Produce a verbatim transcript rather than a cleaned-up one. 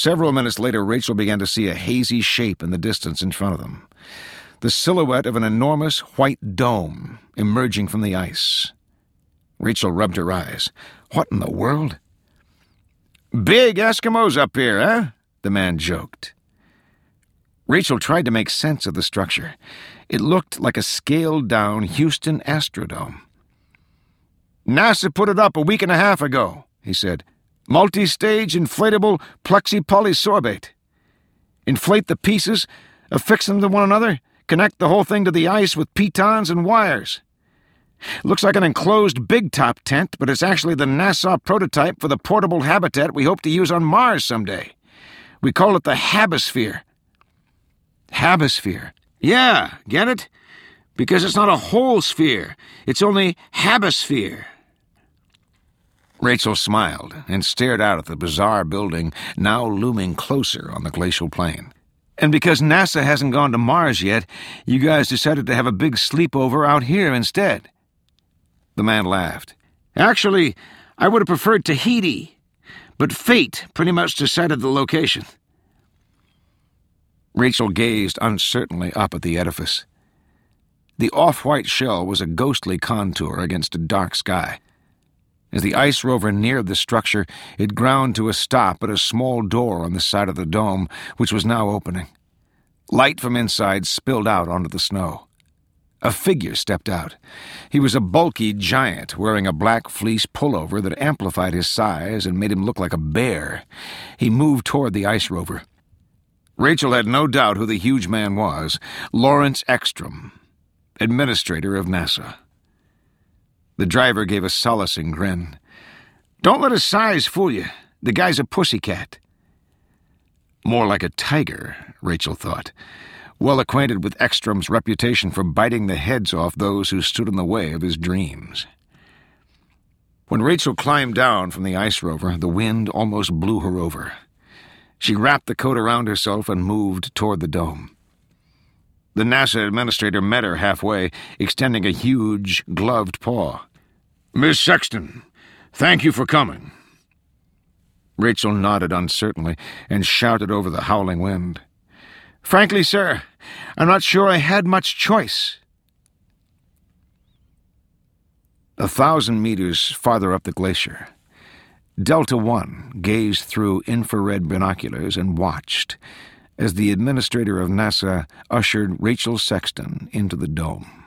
Several minutes later, Rachel began to see a hazy shape in the distance in front of them. The silhouette of an enormous white dome emerging from the ice. Rachel rubbed her eyes. What in the world? "Big Eskimos up here, eh?" the man joked. Rachel tried to make sense of the structure. It looked like a scaled-down Houston Astrodome. "NASA put it up a week and a half ago," he said. "Multi-stage inflatable plexi-polysorbate. Inflate the pieces, affix them to one another, connect the whole thing to the ice with pitons and wires. Looks like an enclosed big-top tent, but it's actually the NASA prototype for the portable habitat we hope to use on Mars someday. We call it the Habisphere." Habisphere. Yeah, get it? Because it's not a whole sphere. It's only Habisphere. Rachel smiled and stared out at the bizarre building now looming closer on the glacial plain. "And because NASA hasn't gone to Mars yet, you guys decided to have a big sleepover out here instead." The man laughed. "Actually, I would have preferred Tahiti, but fate pretty much decided the location." Rachel gazed uncertainly up at the edifice. The off-white shell was a ghostly contour against a dark sky. As the ice rover neared the structure, it ground to a stop at a small door on the side of the dome, which was now opening. Light from inside spilled out onto the snow. A figure stepped out. He was a bulky giant wearing a black fleece pullover that amplified his size and made him look like a bear. He moved toward the ice rover. Rachel had no doubt who the huge man was, Lawrence Ekstrom, administrator of NASA. The driver gave a solacing grin. "Don't let his size fool you. The guy's a pussycat." More like a tiger, Rachel thought, well acquainted with Ekstrom's reputation for biting the heads off those who stood in the way of his dreams. When Rachel climbed down from the ice rover, the wind almost blew her over. She wrapped the coat around herself and moved toward the dome. The NASA administrator met her halfway, extending a huge, gloved paw. "Miss Sexton, thank you for coming." Rachel nodded uncertainly and shouted over the howling wind. "Frankly, sir, I'm not sure I had much choice." A thousand meters farther up the glacier, Delta One gazed through infrared binoculars and watched as the administrator of NASA ushered Rachel Sexton into the dome.